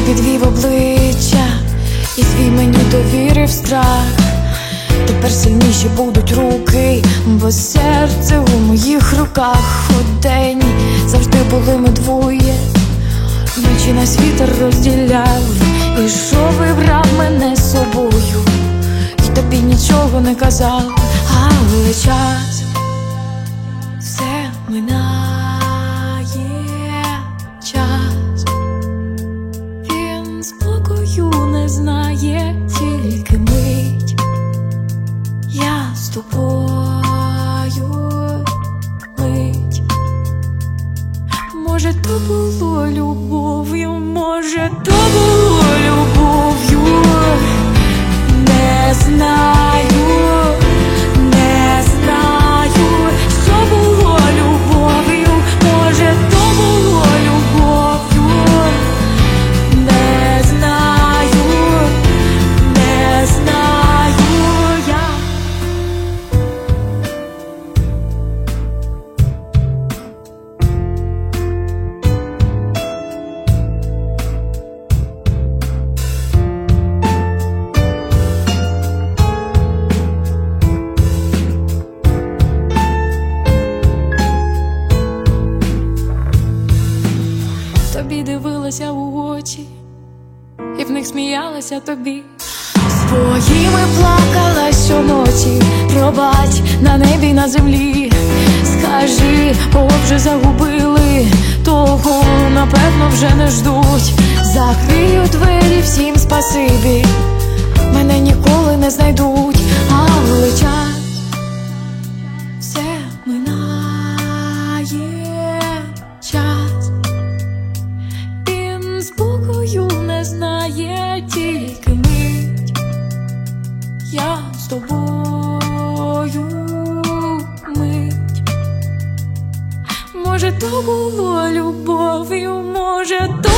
підвів обличчя і свій мені довірив страх. Тепер сильніші будуть руки, бо серце у моїх руках. У день завжди були ми двоє, вночі нас вітер розділяв. Ішов і брав мене з собою, і тобі нічого не казав. Але час все минає, час він спокою не знає, тільки мить я з тобою, мить. Може, то було любов'ю, може, то було любов'ю, не знаю, не знаю, що було любов'ю, може, то було любов'ю, не знаю, не знаю я. Тобі дивилася у очі, і в них сміялася тобі. Своїми плакала щоночі, пробач на небі, на землі. Скажи, кого вже загубили, того, напевно, вже не ждуть. Закрию двері, всім спасибі, мене ніколи не знайдуть. Але час все минає, час спокою не знає, тільки мить я з тобою, мить. Може, то було любов'ю, може, то